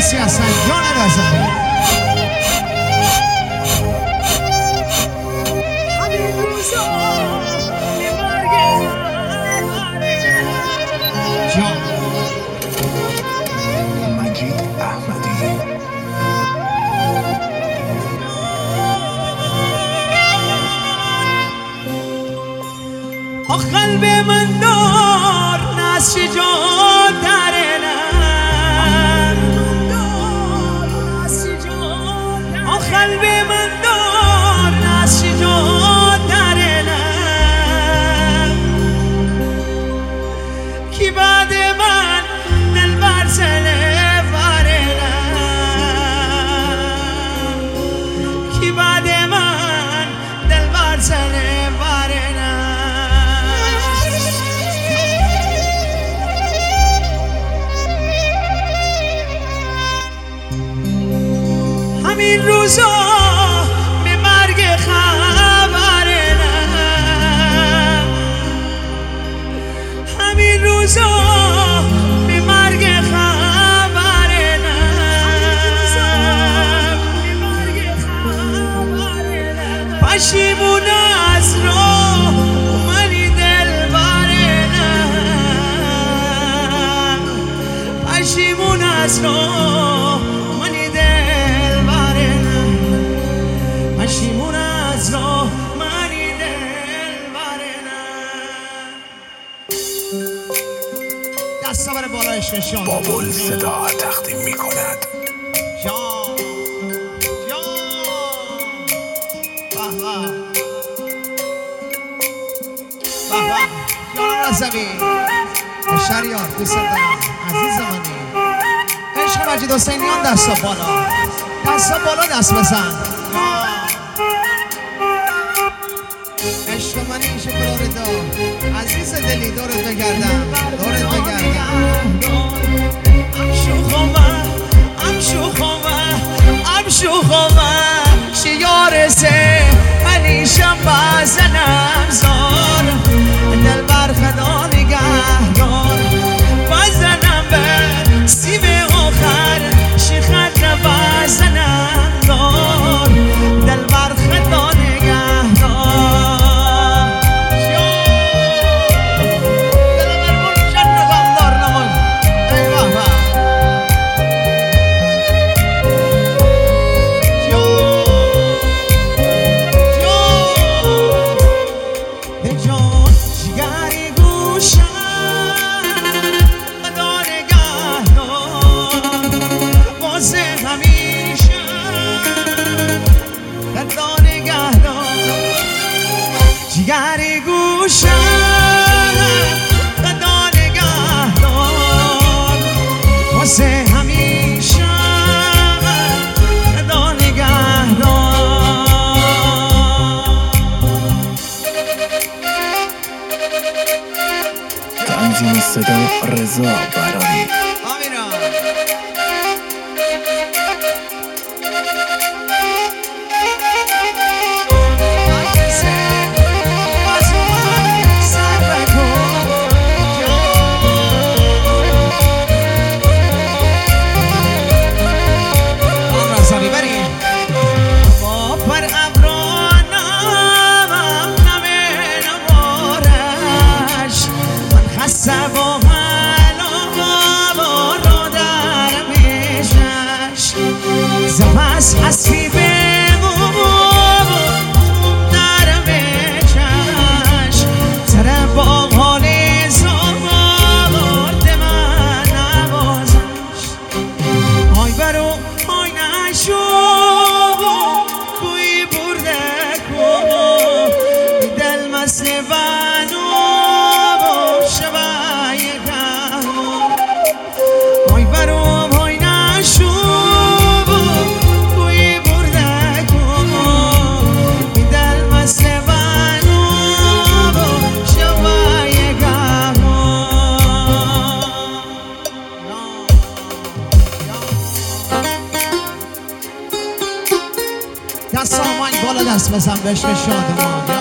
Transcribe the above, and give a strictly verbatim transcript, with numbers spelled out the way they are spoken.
مرسی هستن جان رزمی. جان مجید احمدی. آخ قلب من دار ناس جا درنم، آخ قلب من دار ناس جا درنم، کی بعد من دل بر سله فرنم، کی بعد من دل بر سله فرنم. همین روزا به مرگ خبرنم، همین روزا به مرگ خبرنم، پشیمون از راه منی دل برنم، پشیمون از راه منی دل برنم، پشیمون از راه منی دل برنم. دستا بره بالا عشقشان. بابل صدا تقدیم می کند. جان جان به به به به جان رزمی شریار دوست دارم عزیز منی. عشق مجید حسینیان دستا بالا، دستا بالا دست بزن. عشق منی شکلار دار عزیز دلی دورت بگردم، دورت بگردم. ام شوخومه ام شوخومه ام شوخومه شیار سه منیشم بزنم زار، دل بر خدا نگهدار بزنم به سیب آخر شیخت بزنم دار، دل بر خدا نگهدار. جیگری گوشم خدا نگهدار، واسه همیشه خدا نگهدار. تنظیم صدا رضا براری. آمینا زباس حسبي بغوب دارم چش ترى باغالی زارد من نوازش، آی برو آی نشو کوی برده کو دل مثل بانو شبای گهو، آی برو آی نشو دست آمانی بالا دست بزن به عشق شادمان.